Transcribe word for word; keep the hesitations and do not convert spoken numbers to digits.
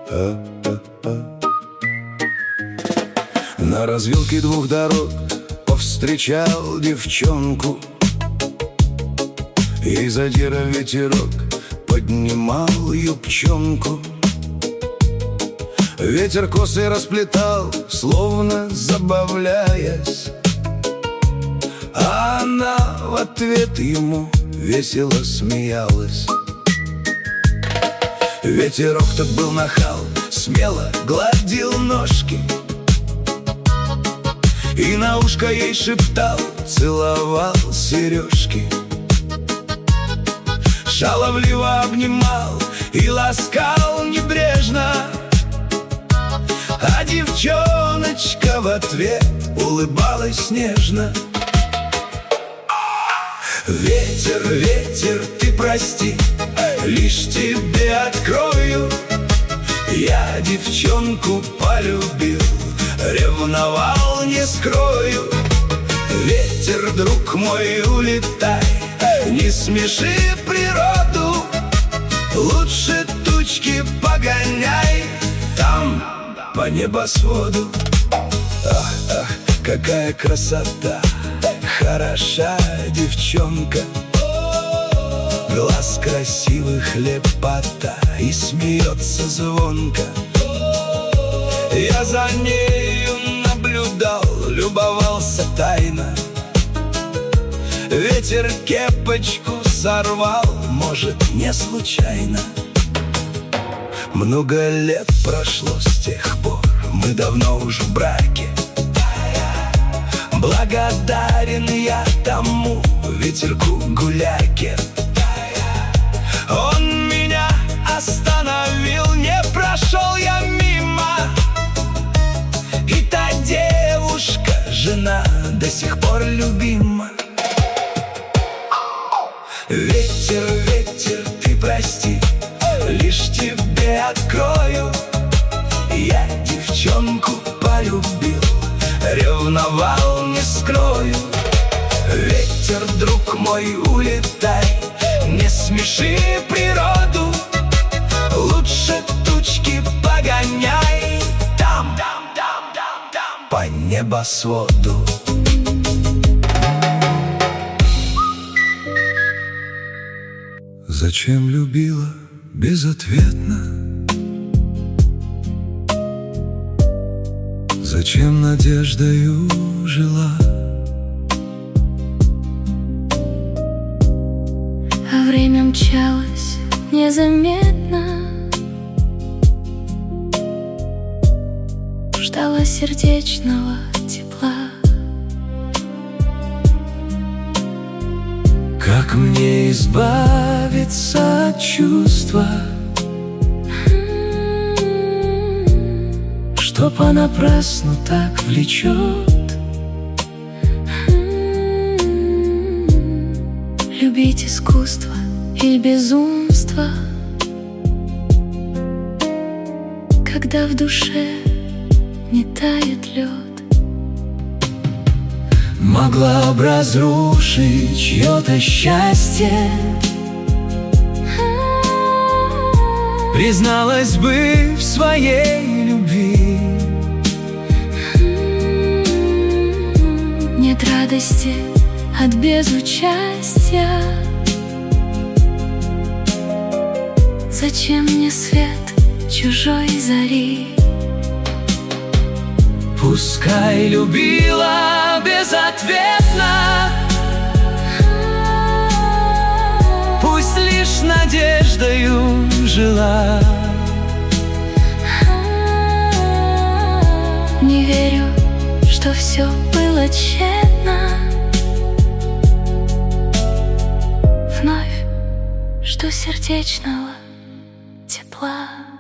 На развилке двух дорог повстречал девчонку, и задира ветерок поднимал юбчонку. Ветер косы расплетал, словно забавляясь, а она в ответ ему весело смеялась. Ветерок тот был нахал, смело гладил ножки и на ушко ей шептал, целовал сережки. Шаловливо обнимал и ласкал небрежно, а девчоночка в ответ улыбалась нежно. Ветер, ветер, ты прости, лишь тебе открою. Я девчонку полюбил, ревновал, не скрою. Ветер, друг мой, улетай, не смеши природу. Лучше тучки погоняй там, по небосводу. Ах, ах, какая красота, хороша девчонка. Глаз красивых лепота, и смеется звонко. Я за нею наблюдал, любовался тайно. Ветер кепочку сорвал, может, не случайно. Много лет прошло с тех пор, мы давно уж в браке. Благодарен я тому ветерку-гуляке. Он меня остановил, не прошел я мимо. И та девушка, жена, до сих пор любима. Ветер, ветер, ты прости, лишь тебе открою. Я девчонку полюбил, ревновал, не скрою. Ветер, друг мой, улетай, не смеши природу. Лучше тучки погоняй там, по небосводу. Зачем любила безответно? Зачем надеждою жила? А время мчалось незаметно, ждала сердечного тепла. Как мне избавиться от чувства, что понапрасну так влечет? Любить искусство или безумство, когда в душе не тает лед? Могла б разрушить чье-то счастье, призналась бы в своей любви. Нет радости от безучастия. Зачем мне свет чужой зари? Пускай любила безответно, пусть лишь надеждою жила. Не верю, что все было тщетно. Вновь жду сердечного тепла.